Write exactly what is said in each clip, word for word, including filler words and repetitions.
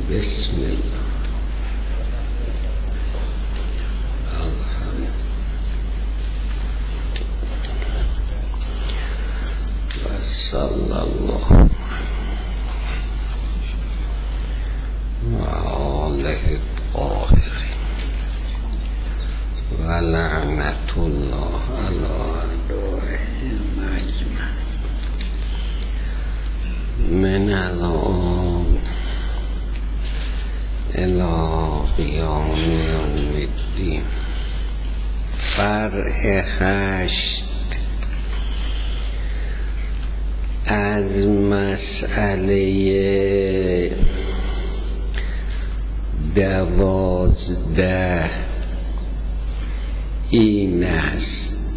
بسم الله و صلی الله و آله الطاهرین و لعنت الله علی اعدائهم اجمعین. من الان الى قیام یوم الدین. فرع هشت از مسئله دوازده این است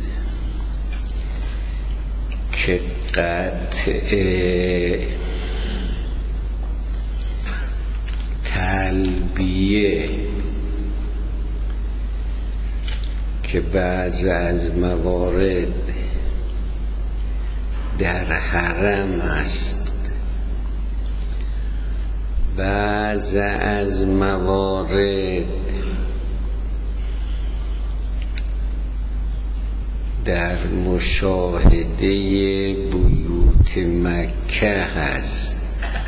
که قطع تلبیه که بعض از موارد در حرم است، بعض از موارد در مشاهده بیوت مکه هست،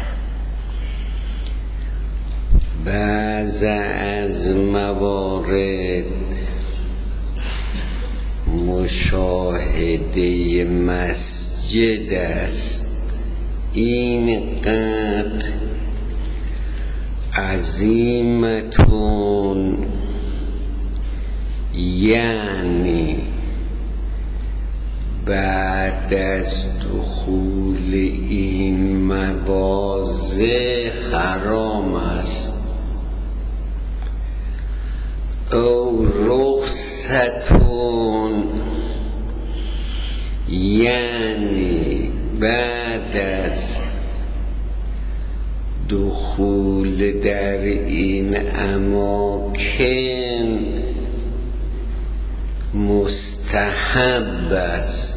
بعض از موارد مشاهده مسجد است. این قطع عظیمتون، یعنی بعد از دخول این مواضع حرام است. او رخصتون، یعنی بعد از دخول در این اماکن مستحب است.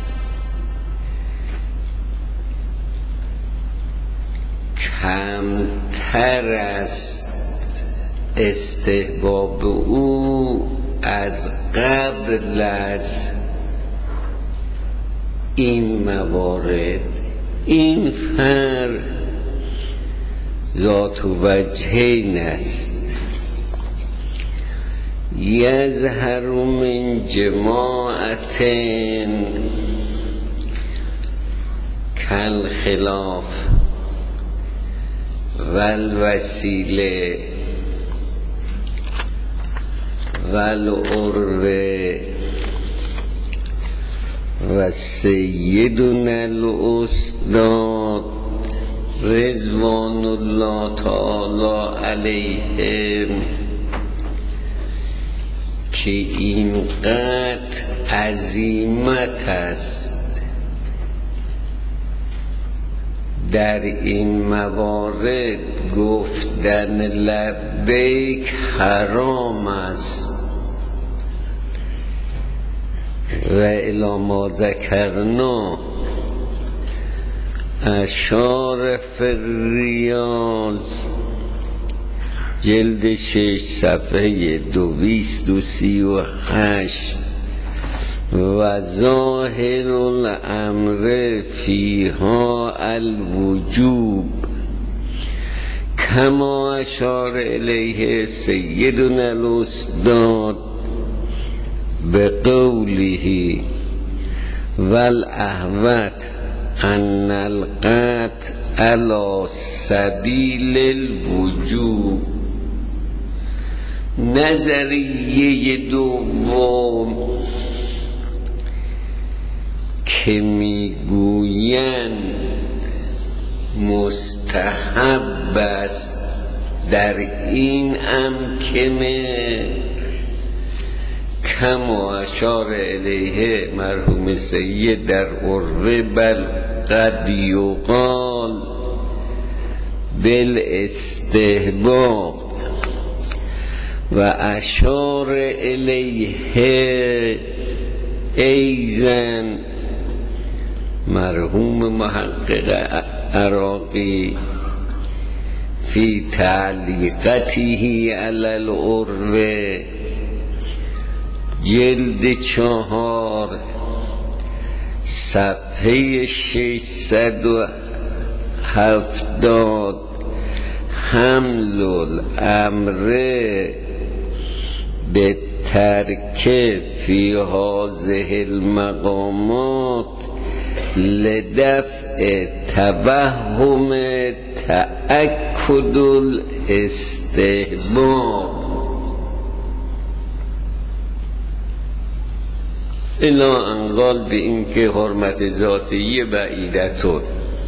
کمتر است استحباب او از قبل از این موارد. این فرق ذات وجهین است. یظهر من جماعت کالخلاف والوسیله والعروه و سیدنا الاستاد رضوان الله تعالی علیهم که این قطع عظیمت است. در این موارد گفتن لبیک حرام است. و الی ما ذکرنا اشار فی الریاض جلد شش صفحه دویست و سی و هشت و ظاهر الامر فیها الوجوب کما اشار الیه سیدنا الاستاد بقوله والاحوط ان القطع علی سبیل الوجوب. نظریه دوم که میگویند مستحب است در این امکنه کما اشار الیه مرحوم سید در عروه، بل قد یقال بالاستحباب و اشار الیه ایزن مرحوم محقق عراقی فی تعلیقته علی العروه جلد چهار صفحه ششصد و هفتاد حمل الامر به ترک فی هذه المقامات لدفع توهم تأکد الاستحباب الا انقال به این که حرمت ذاتی بعیدتون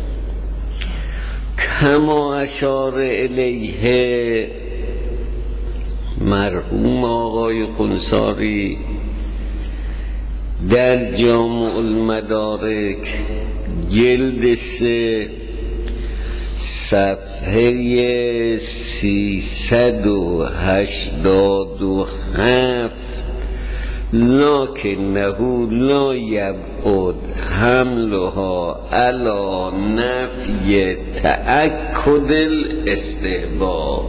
کما اشار الیه مرحوم آقای قنصاری در جامع المدارک جلد سه صفحه سیصد و هشتاد و هفت لکنه لا یبعد حملها علی نفی تأکد الاستحباب.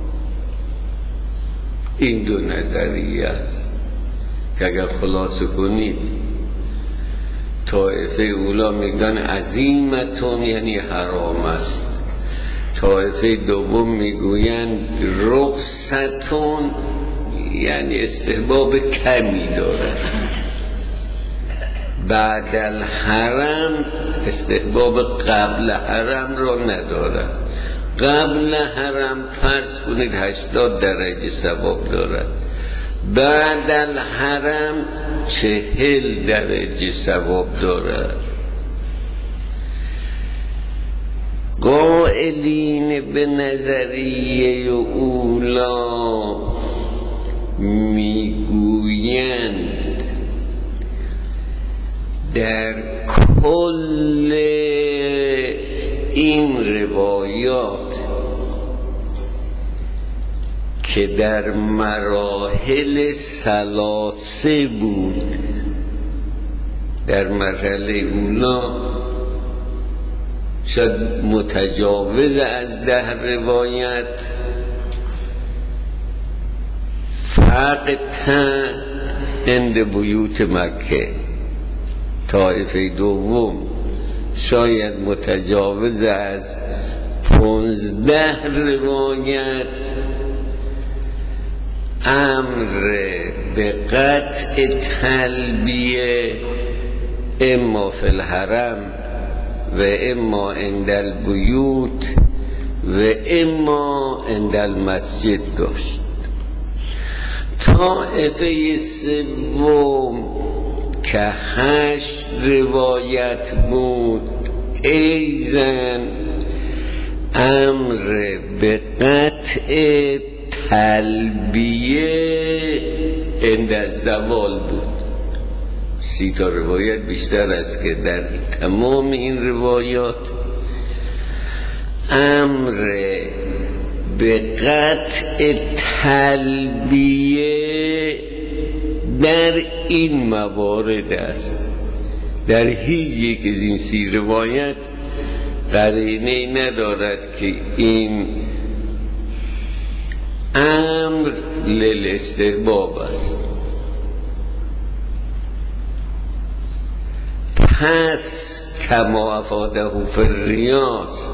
این دو نظریه است که اگر خلاصه کنید طایفه اولا میگن عزیمتون یعنی حرام است، طایفه دوم میگویند رخصتون یعنی استحباب کمی داره، بعد الحرم استحباب قبل حرم را نداره. قبل حرم فرض کنید هشتاد درجه ثواب دارد، بعد الحرم چهل درجه ثواب دارد. قائلین به نظریه اولا میگویند در کل این روایات که در مراحل ثلاثه بود، در مرحله اولا شاید متجاوز از ده روایت، فقطا عند بیوت مکه. طایفه دوم شاید متجاوز از پونزده روایت امر به قطع تلبیه اما فی الحرم و اما عند البیوت و اما عند المسجد داشت. طایفه سوم که هشت روایت بود ایزن امر به قطع تلبیه عند الزوال بود. سی تا روایت بیشتر است که در تمام این روایات امر به قطع تلبیه در این موارد است. در هیچ یک از این سی روایت قرینه ندارد که این امر للاستحباب است. پس کما افاده فی الریاض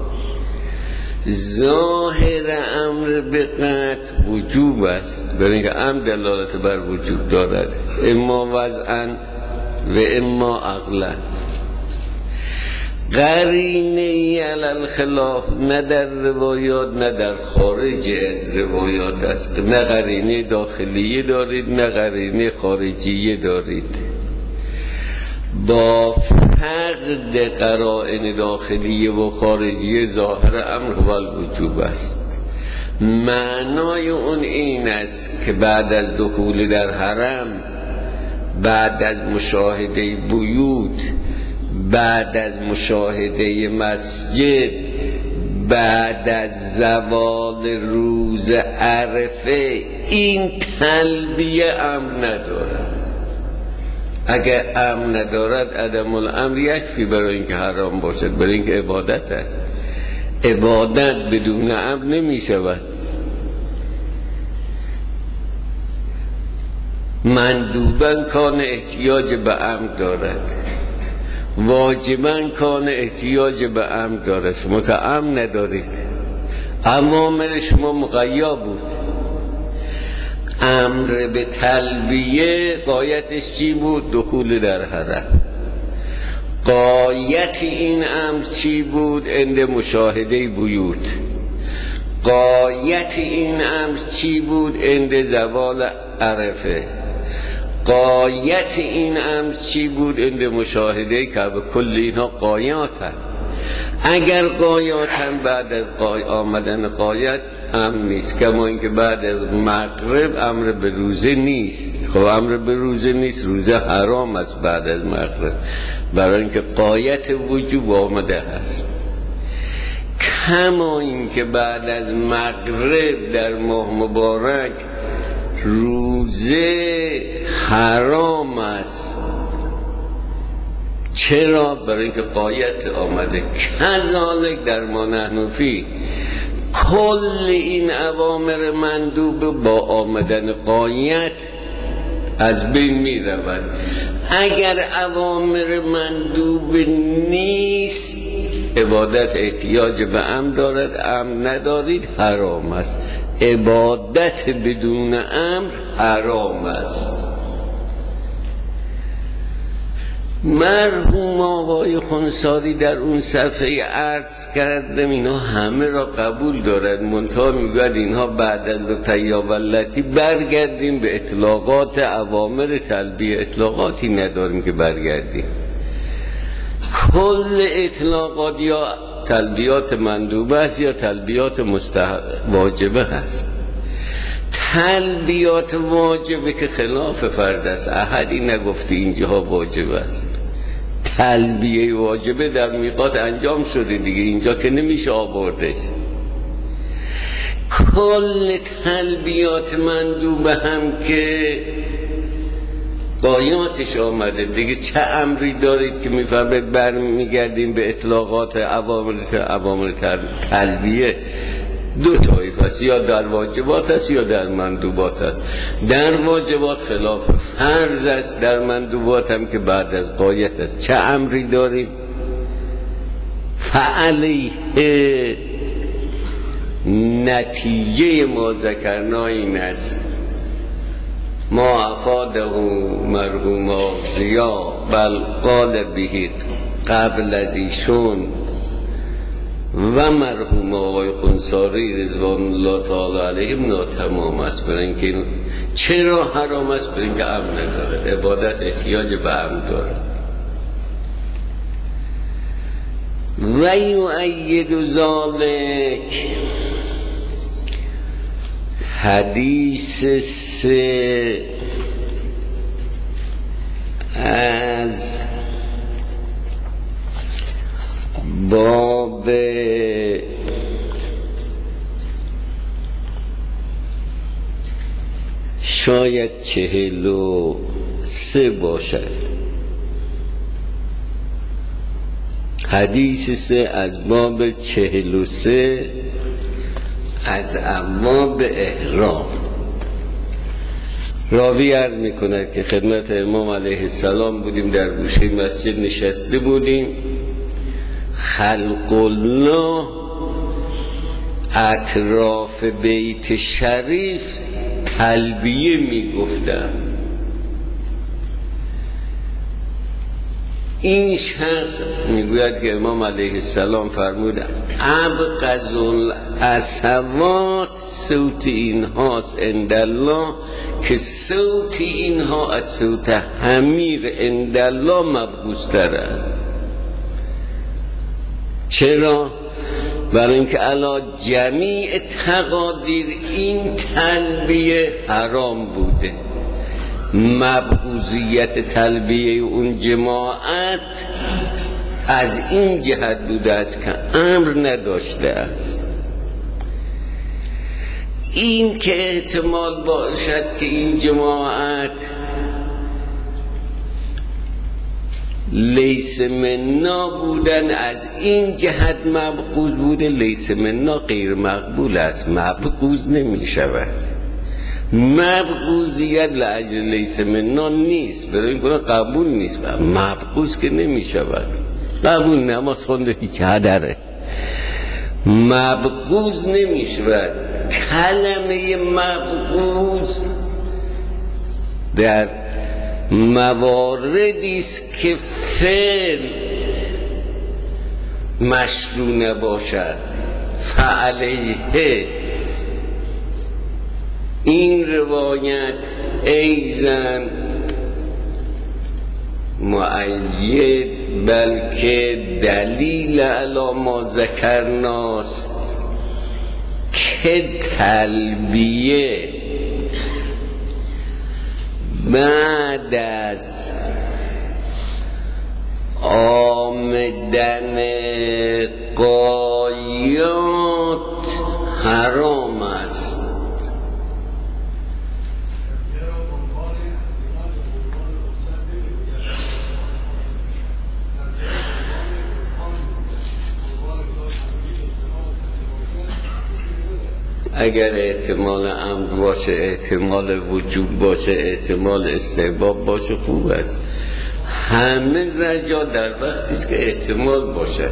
ظاهر امر به قطع وجوب است، برای اینکه امر دلالت بر وجوب دارد، اما وضعاً و اما عقلاً. قرینه علی الخلاف نه در روایات نه در خارج از روایات است. نه قرینه داخلیه دارید نه قرینه خارجیه دارید. با فقد قرائن داخلیه و خارجیه ظاهر امر هو الوجوب است. معنای اون این است که بعد از دخول در حرم، بعد از مشاهده بیوت، بعد از مشاهده مسجد، بعد از زوال روز عرفه این تلبیه امر ندارد. اگر امر ندارد عدم الامر یکفی برای اینکه حرام باشد، برای اینکه عبادت است. عبادت بدون امر نمی شود. مندوباً کان احتیاج به امر دارد، واجباً کان احتیاج به امر دارد. شما که امر ندارید، اوامر شما مقیا بود. امر به تلبیه غایتش چی بود؟ دخول در حرم. غایت این امر چی بود؟ عند مشاهده بیوت. غایت این امر چی بود؟ عند زوال عرفه. غایت این امر چی بود؟ عند مشاهده که به کل اینها غایاتن. اگر غایاتن بعد از قای آمدن غایت امر نیست، کما اینکه بعد از مغرب امر به روزه نیست. خب امر به روزه نیست، روزه حرام است بعد از مغرب، برای اینکه غایت وجوب آمده هست. کما اینکه بعد از مغرب در ماه مبارک روزه حرام است. چرا؟ برای اینکه غایت آمده. کذالک در ما نحن فی، کل این اوامر مندوب با آمدن غایت از بین می رود. اگر اوامر مندوب نیست، عبادت احتیاج به امر دارد، امر ندارید حرام است. عبادت بدون امر حرام است. مرحوم آقای خونساری در اون صفحه عرض کردم اینا همه را قبول دارد، منتها میگوید اینها بعد از طیابلتی برگردیم به اطلاقات اوامر تلبیه. اطلاقاتی نداریم که برگردیم. کل اطلاقات یا تلبیات مندوبه است یا تلبیات مستحب واجبه هست. تلبیات واجبه که خلاف فرض است. احدی نگفته اینجاها واجب است. تلبیه واجبه در میقات انجام شده دیگه، اینجا که نمیشه آوردش. کل تلبیات مندوبه هم که غایاتش آمده دیگه، چه امری دارید که میفرمایید برمیگردیم به اطلاقات اوامر تلبیه؟ دو طایف است، یا در واجبات است یا در مندوبات است. در واجبات خلاف فرض است، در مندوبات هم که بعد از غایت است. چه امری داریم؟ فعلیه نتیجه ما ذکرنا این است، ما افاده مرحوم آغزیا بل قال بهید قبل از ایشون و مرحوم آقای خونساری رضوان الله تعالی علیهم ناتمام است. برای اینکه چرا حرام است؟ برای اینکه امر ندارد. عبادت احتیاج به امر دارد. و یؤید ذالک حدیث سه از باب شاید چهل و سه باشد. حدیث سه از باب چهل و سه از ابواب احرام. راوی عرض میکند که خدمت امام علیه السلام بودیم، در گوشه مسجد نشسته بودیم، خلق الله اطراف بیت شریف تلبیه میگفتن. این شخص میگوید که امام علیه السلام فرمودن ابغض الاصوات صوت اینهاست عند الله، که صوت اینها از صوت حمیر عند الله مبغوض‌تر است. چرا؟ برای اینکه علی جمیع تقادیر این تلبیه حرام بوده. مبغوضیت تلبیه اون جماعت از این جهت بوده است که امر نداشته است. این که احتمال باشد که این جماعت لیس منا بودن از این جهت مبغوض بوده، لیس منا غیر مقبول است، مبغوض نمی شود. مبغوضیت لاجل لیس منا نیست، برای این کنه قبول نیست، مبغوض که نمی شود. قبول نماز خونده هیچ هدره، مبغوض نمی شود. کلمه مبغوض در مواردی است که فعل مشروع نباشد، فعلیه این روایت ایزن مؤید بلکه دلیل علی ما ذکرناست که تلبیه بعد از آمدن غایات حرام است. اگر احتمال عمد باشه، احتمال وجوب باشه، احتمال استحباب باشه، خوب است. همه رجا در وقتی است که احتمال باشه.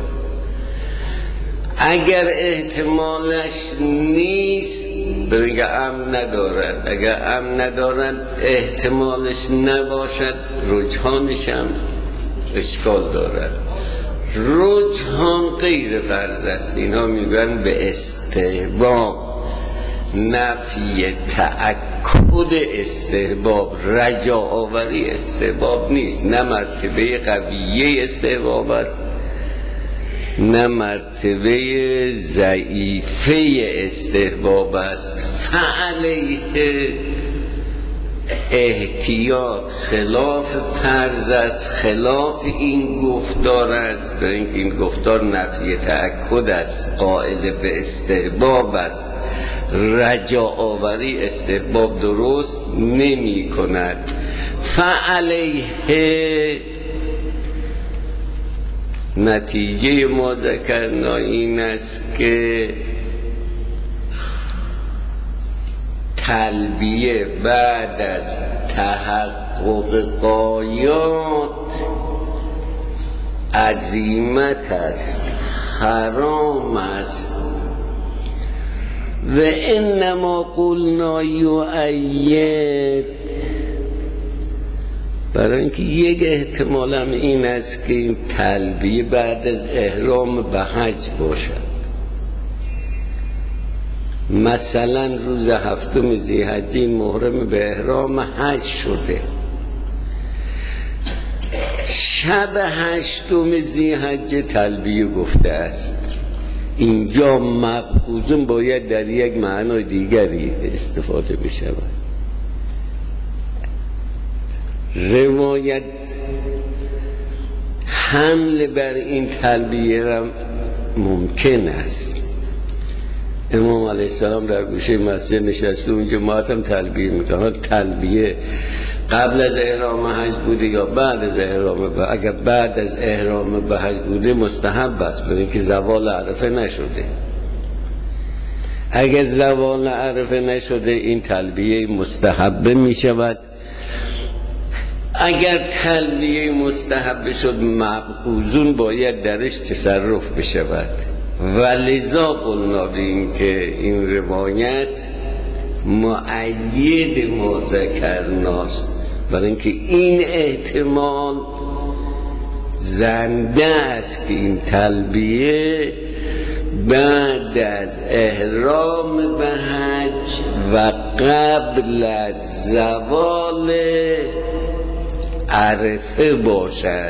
اگر احتمالش نیست بگه عمد ندارد، اگر عمد ندارد احتمالش نباشد، رجحانش هم اشکال دارد. رجحان غیر فرض است، اینا میگن به استحباب، نفی تأکد استحباب، رجا آوری استحباب نیست، نه مرتبه قویه استحباب است نه مرتبه ضعیفه استحباب است. فعلیه احتیاط خلاف فرض است، خلاف این گفتار است، برای اینکه این گفتار نفی تأکد است، قائل به استحباب است، رجا آوری استحباب درست نمی کند. فعلیه نتیجه ما ذکرنا این است که تلبیه بعد از تحقق غایات عزیمت است، حرام است. و انما قلنا یؤید، برای اینکه یک احتمال هم این است که این تلبیه بعد از احرام به حج باشد. مثلا روز هفتم ذی‌حجه محرم به احرام حج شده، شب هشتم ذی‌حجه تلبیه گفته است. اینجا مبغوضون باید در یک معنای دیگری استفاده بشود. روایت حمل بر این تلبیه را ممکن است. امام علیه السلام در گوشه مسجد نشسته، اون جماعت هم تلبیه میکنه. تلبیه قبل از احرام حج بوده یا بعد از احرام به اگر بعد از احرام به حج بوده مستحب است، برای اینکه زوال عرفه نشده. اگر زوال عرفه نشده این تلبیه مستحب می شود. اگر تلبیه مستحب شد مبغوضون باید درش تصرف بشود. و لذا قلنا بیم که این روایت مؤید ما ذکرناست، برای اینکه این احتمال زنده است که این تلبیه بعد از احرام به حج و قبل از زوال عرفه باشد.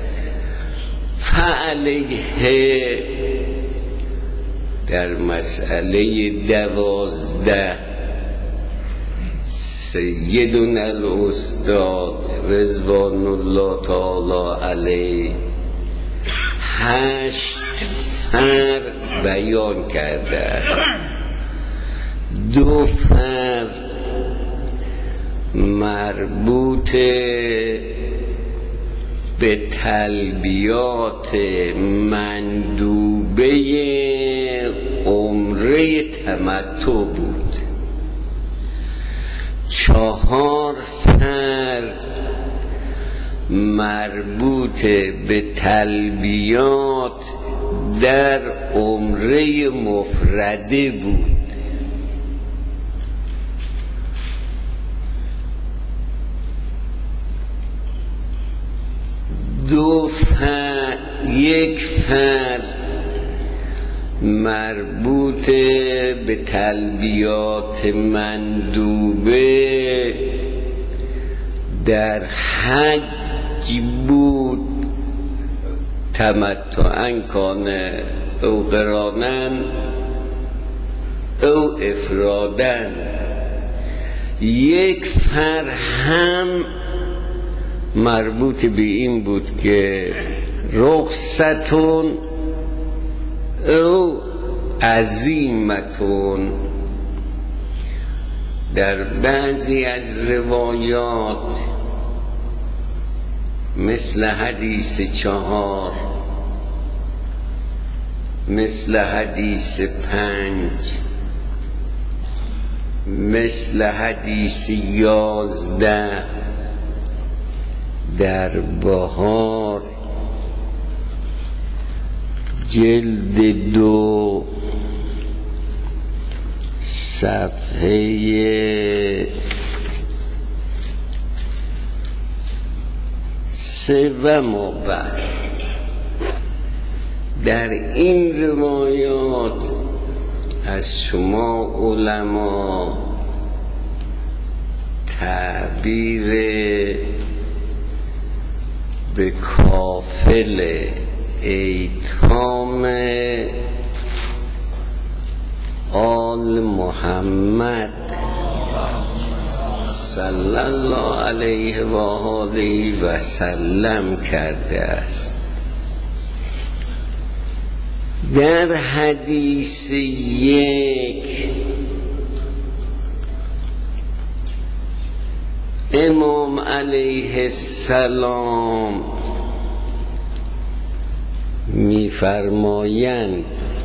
فعلیه در مسئله دوازده سیدنا الاستاد رضوان الله تعالی علیه هشت فرق بیان کرده است. دو فرق مربوط به تلبیات مندوبه عمره تمتع بود. چهار فرد مربوط به تلبیات در عمره مفرده بود. دو فرد، یک فرد مربوط به تلبیات مندوبه در حج بود، تمتعاً کان او قرانن او افرادن. یک فرد هم مربوط به این بود که رخصتون او عزیمتون. در بعضی از روایات مثل حدیث چهار، مثل حدیث پنج، مثل حدیث یازده در بهار جلد دو صفحه سه و مابعد در این روایات از شما علما تعبیر به کافل ایتام آل محمد صلی الله علیه و آله و سلم کرده است. در حدیث یک امام علیه السلام می‌فرمایند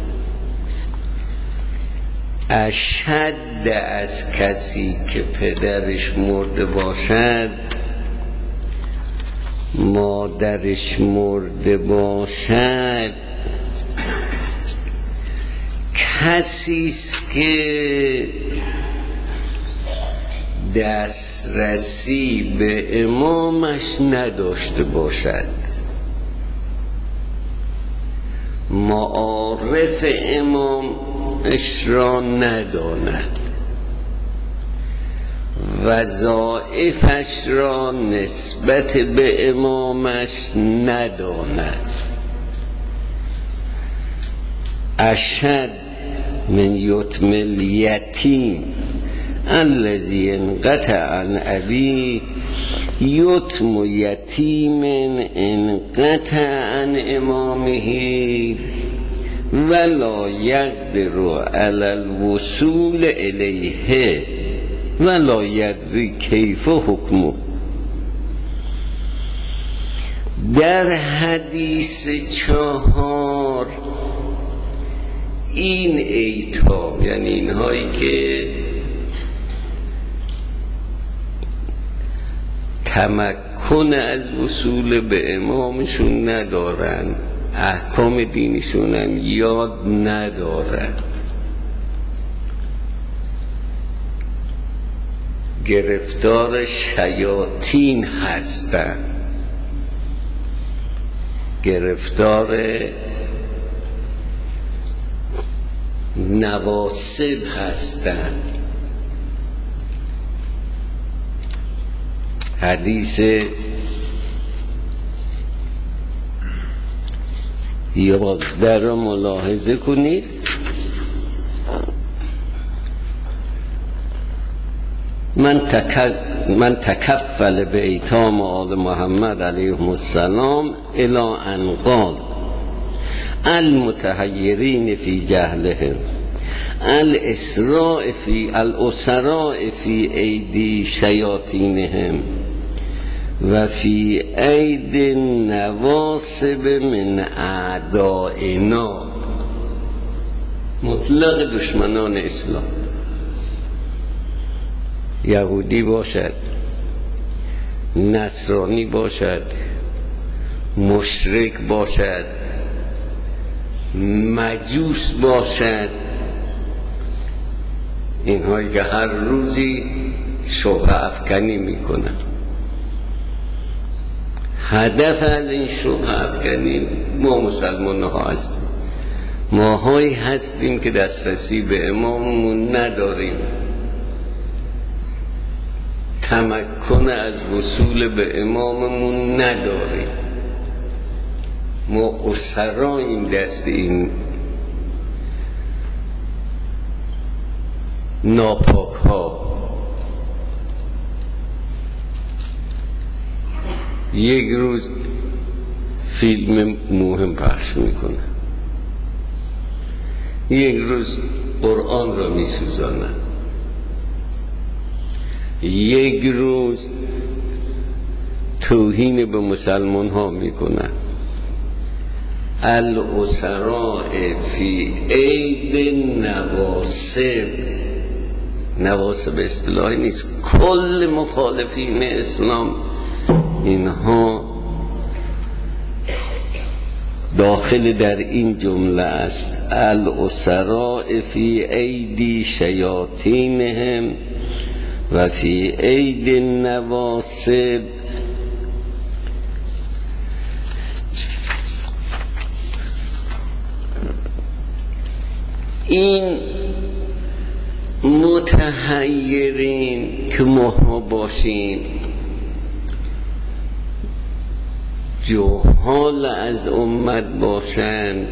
اشد از کسی که پدرش مرده باشد، مادرش مرده باشد، کسی است که دسترسی به امامش نداشته باشد، معارف امامش را نداند، وظایفش را نسبت به امامش نداند. اشد من یتم الیتیم الذی انقطع عن ابی یتم یتیم انقطع عن امامه ولا یقدر علی الوصول الیه ولا یدری کیف حکمه. در حدیث چهار این ایتام، یعنی اینهایی که تمکن از وصول به امامشون ندارن، احکام دینشون هم یاد ندارن، گرفتار شیاطین هستن، گرفتار نواسب هستن. حدیث یازده رو ملاحظه کنید. من, تک... من تکفل به ایتام آل محمد علیهم السلام الی ان قال المتحیرین فی جهلهم الاسراء فی الاسراء فی ایدی شیاطینهم و فی عید نواصب من اعدائنا، مطلق دشمنان اسلام، یهودی باشد، نصرانی باشد، مشرک باشد، مجوس باشد، اینهایی که هر روزی شبهه افکنی میکنن. هدف از این شبهه افکنی ما مسلمان ها هستیم، ماهایی هستیم که دسترسی به اماممون نداریم، تمکن از وصول به اماممون نداریم، ما اسراییم دست این ناپاک ها. یک روز فیلم مهم پخش میکنه، یک روز قرآن را میسوزانه، یک روز توهین به مسلمان ها میکنه. الاسراء فی عید نواصب، نواصب اصطلاحی نیست، کل مخالفین اسلام اینها داخل در این جمله است. الاسراء فی ایدی شیاطینهم و فی عید نواصب. این متحیرین که ما باشیم، جهال از امت باشند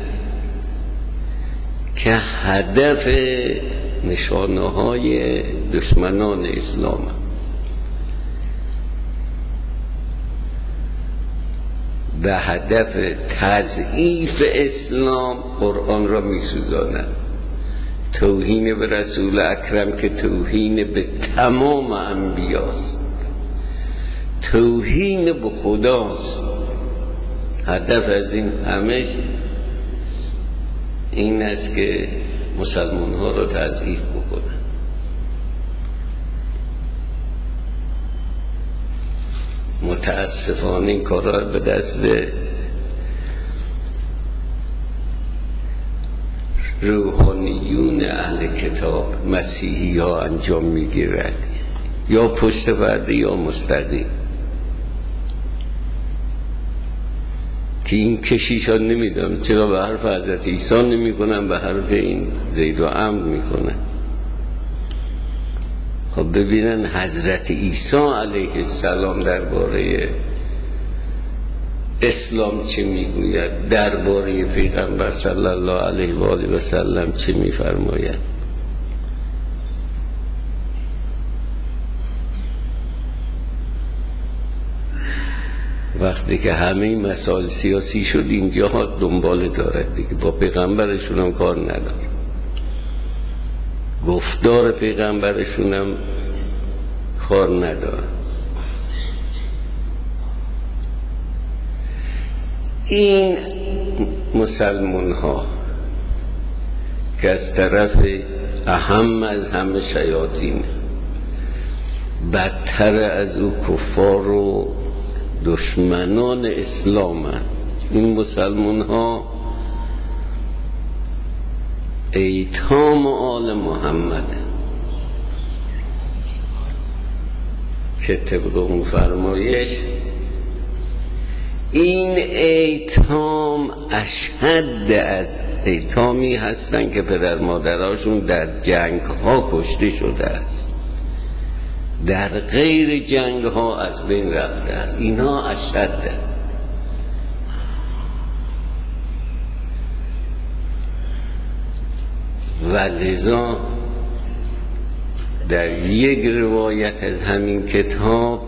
که هدف نشانه های دشمنان اسلام، به هدف تضعیف اسلام قرآن را می سوزانند. توهین به رسول اکرم که توهین به تمام انبیاست، توهین به خداست. هدف از این همش این است که مسلمان ها را تضعیف بکنن. متاسفانه این کار را به دست روحانیون اهل کتاب مسیحی ها انجام میگیرد، یا پشت پرده یا مستقیم، که این کشیشان نمیدونم چرا به حرف حضرت عیسی نمی کنن، به حرف این زید و عمرو می کنن. خب ببینن حضرت عیسی علیه السلام درباره اسلام چه میگوید، درباره پیغمبر صلی الله علیه و آله و سلم چه میفرماید. وقتی که همه مسائل سیاسی شد اینجا دنبال دارد دیگه، با پیغمبرشون هم کار نداره، گفتار پیغمبرشون هم کار نداره. این مسلمان ها که از طرف اهم از همه شیاطین، بدتر از او کفار و دشمنان اسلام هست. این مسلمان ها ایتام آل محمد که طبق اون فرمایش این ایتام اشهد از ایتامی هستن که پدر مادراشون در جنگ ها کشته شده است، در غیر جنگ ها از بین رفته است. اینا اشهد، و لذا در یک روایت از همین کتاب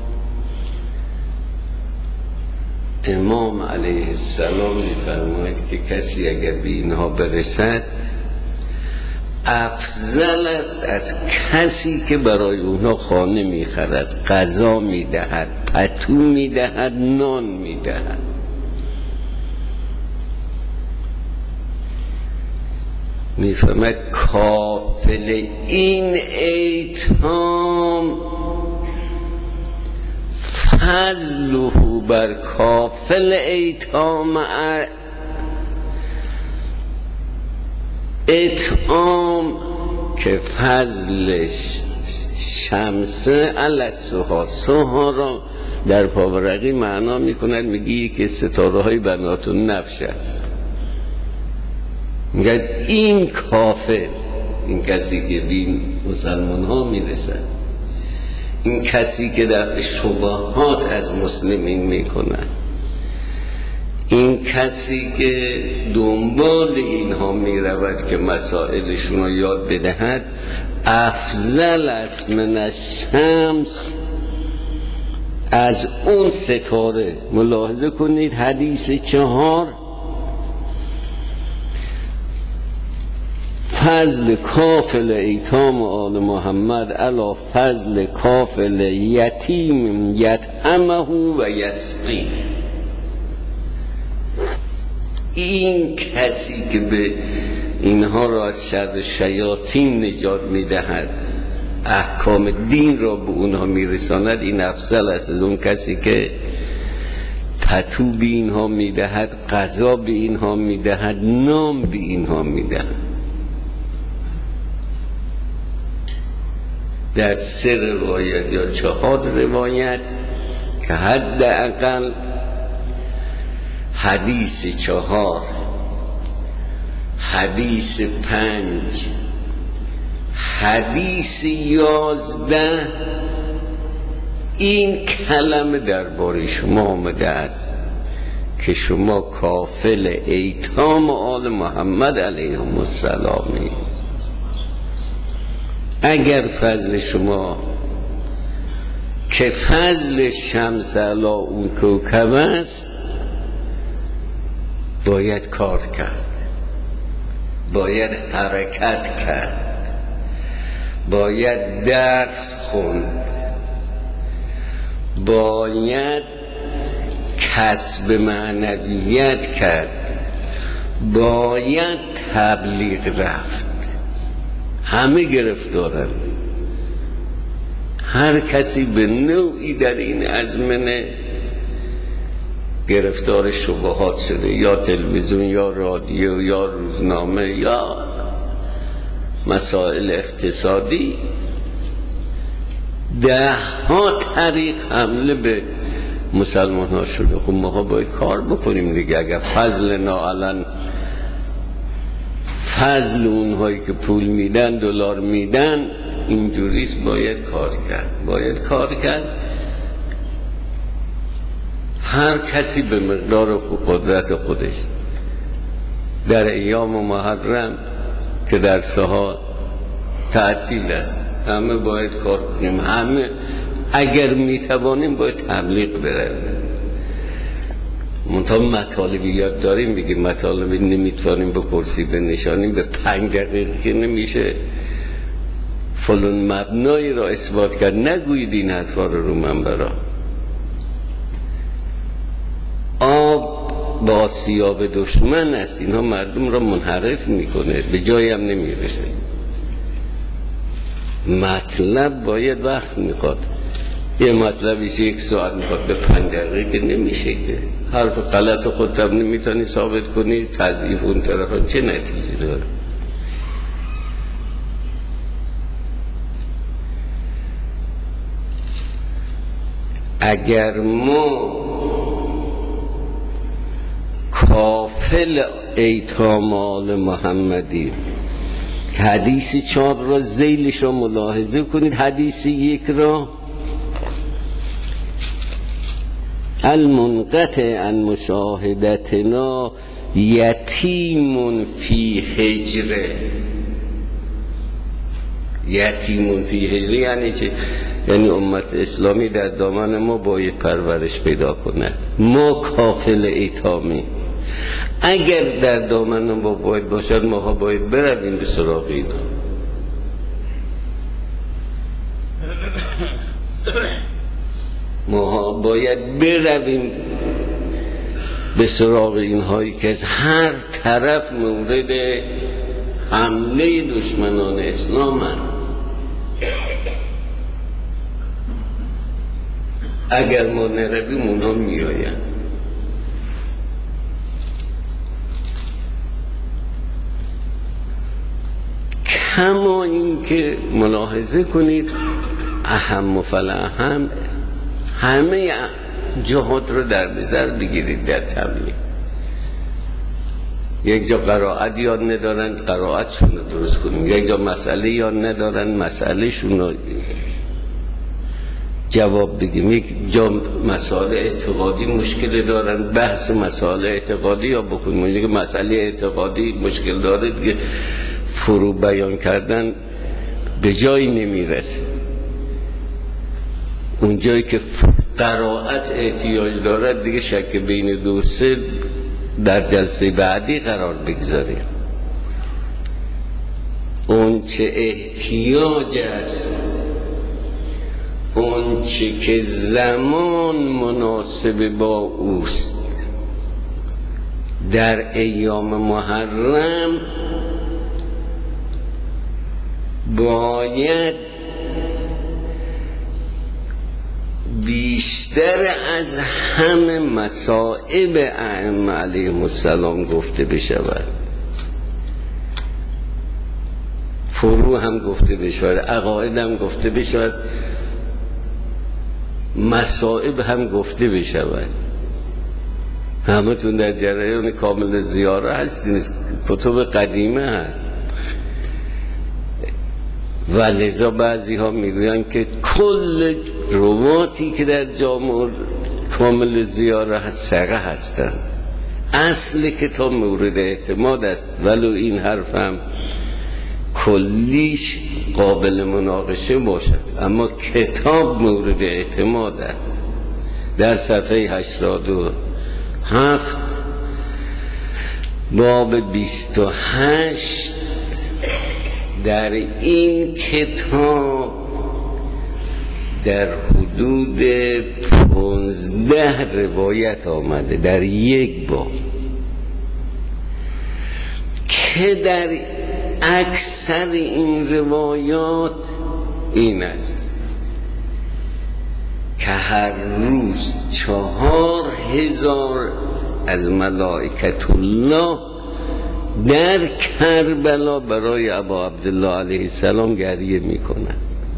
امام علیه السلام می‌فرماید که کسی اگر به اینها برسد افضل است از کسی که برای اونها خانه میخرد، غذا میدهد، پتو میدهد، نان میدهد. میفهمد کافل این ایتام فضله بر کافل ایتام اطعام که فضلش شمسه علی سها، سها را در پاورقی معنا میکند، میگی که ستاره های بنات النفس است. میگه این کافر، این کسی که به مسلمان ها میرسد، این کسی که دفع شبهات از مسلمین میکند، این کسی که دنبال اینها میرود که مسائلشون رو یاد بدهد، افضل است من الشمس، از اون ستاره. ملاحظه کنید حدیث چهار، فضل کافل ایتام آل محمد علی فضل کافل یتیم یطعمه و یسقی. این کسی که به اینها را از شر شیاطین نجات میدهد، احکام دین را به اونها میرساند، این افضل است از اون کسی که پتو به اینها میدهد، غذا به اینها میدهد، نام به اینها میدهد. در سه روایت یا چهار روایت که حداقل حدیث چهار، حدیث پنج، حدیث یازده این کلمه درباره شما آمده است که شما کافل ایتام آل محمد علیهم السلامی. اگر فضل شما که فضل شمس علی اون کوکب است، باید کار کرد، باید حرکت کرد، باید درس خوند، باید کسب معنویت کرد، باید تبلیغ رفت. همه گرفتارن، هر کسی به نوعی در این ازمنه گرفتار شبهات شده، یا تلویزیون یا رادیو یا روزنامه یا مسائل اقتصادی. ده ها طریق حمله به مسلمان ها شده. خب ما باید کار بکنیم دیگه. اگر فضل ناعلن فضل اونهایی که پول میدن، دلار میدن، اینجوریست، باید کار کرد، باید کار کرد. هر کسی به مقدار قدرت خودش. در ایام محرم که در سها تعطیل است، همه باید کار کنیم، همه اگر میتوانیم باید تبلیغ برویم. منتها مطالبی یاد داریم، بگیم مطالبی نمیتوانیم به کرسی بنشانیم، به پنج دقیقه که نمیشه فلان مبنایی را اثبات کرد. نگویید این حرفا رو رو منبرا. آب با سیاب دشمن است، اینها مردم را منحرف میکنه، به جایی هم نمیرسه. مطلب باید وقت میخواد. یه مطلبیش یک ساعت میخواد، به پنج دقیقه که نمیشه که. حرف غلط خودت هم نمیتونی ثابت کنی، تضعیف اون طرف چه نتیجه داره؟ اگر ما کافل ایتام آل محمدی، حدیث چهار را ذیلش را ملاحظه کنید. حدیث یک را المنقطع عن مشاهدتنا یتیم فی حجره. یتیم فی حجره یعنی چه؟ یعنی امت اسلامی در دامن ما باید پرورش پیدا کنه. ما کافل ایتامی. اگر در دامن ما باید باشد، ما باید برویم به سراغ اینا. ما باید برویم به سراغ اینهایی که از هر طرف مورد حمله دشمنان اسلام هست. اگر ما نرویم اونها میآیند. کما این که ملاحظه کنید اهم و فلاهم همه جهات رو در نظر بگیرید در تبلیغ. یک جا قرائت یاد ندارن، قرائتشون رو درست کنیم. یک جا مسئله یاد ندارن، مسئله شون رو جواب بگیم. یک جا مسائل اعتقادی مشکل دارن، بحث مسائل اعتقادی یا بکنیم. یک مسئله اعتقادی مشکل داره دیگه فرو بیان کردن به جایی نمیرسه. اون جایی که قرائت احتیاج دارد دیگه شک بین دو سه در جلسه بعدی قرار بگذاریم. اون چه احتیاج است، اون چه که زمان مناسب با اوست، در ایام محرم باید بیشتر از همه مصائب ائمه علیهم السلام گفته بشود، فروع هم گفته بشود، عقاید هم گفته بشود، مصائب هم گفته بشود. همه تون در جریان کامل زیاره هستین، کتب قدیمه هست. و لذا بعضی ها میگوین که کل رواتی که در جامع کامل زیاره هست ثقه هستن، اصل کتاب مورد اعتماد است. ولو این حرف هم کلیش قابل مناقشه باشد، اما کتاب مورد اعتماد است. در صفحه هشتاد و هفت باب بیست و هشت در این کتاب در حدود پانزده روایت آمده در یک باب که در اکثر این روایات این است که هر روز چهار هزار از ملائکت الله در کربلا برای ابا عبدالله علیه السلام گریه میکنند.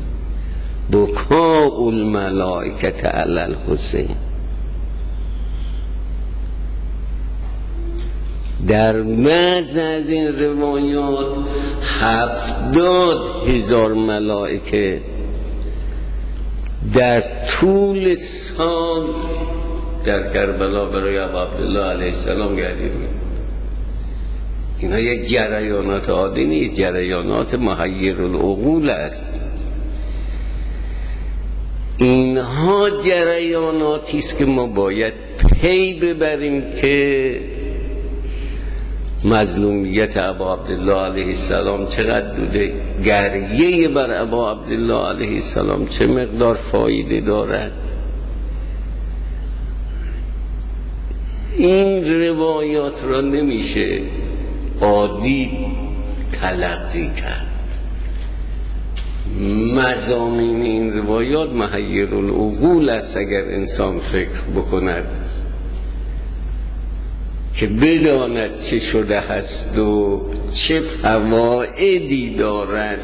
بکاء الملائکة علی الحسین. در بعض از این روایات هفتاد هزار ملائکه در طول سال در کربلا برای ابا عبدالله علیه السلام گریه میکنند. اینا یک جریانات عادی نیست، جریانات محیر العقول است. اینها جریاناتی است که ما باید پی ببریم که مظلومیت ابا عبدالله علیه السلام چقدر بوده، گریه بر ابا عبدالله علیه السلام چه مقدار فایده دارد. این روایات را نمیشه عادی تلقی کرد. مضامین این روایات محیر العقول است اگر انسان فکر بکند که بداند چه شده هست و چه فوائدی دارد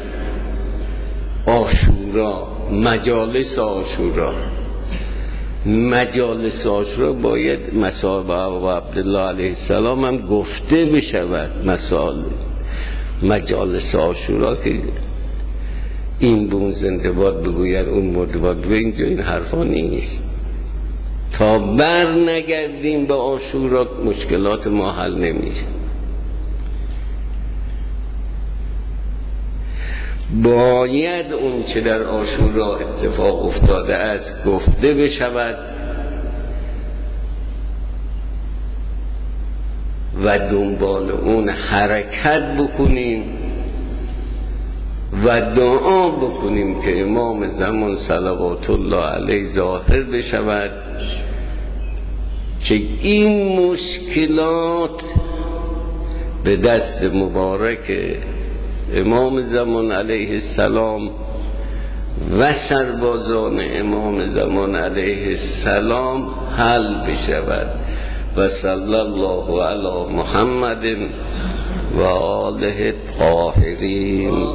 عاشورا، مجالس عاشورا. مجالس عاشورا باید مصائب ابا عبدالله علیه السلام هم گفته بشود. مسائل مجالس عاشورا که این به اون زنده باد بگوید، اون مرده باد بگوید، اینجا این حرفا نیست. تا بر نگردیم به عاشورا مشکلات ما حل نمیشه. باید اون چه در عاشورا اتفاق افتاده است گفته بشود و دنبال اون حرکت بکنیم و دعا بکنیم که امام زمان صلوات الله علیه ظاهر بشود که این مشکلات به دست مبارک امام زمان علیه السلام و سربازان امام زمان علیه السلام حل بشود. و صلی الله علی محمد و آله الطاهرین.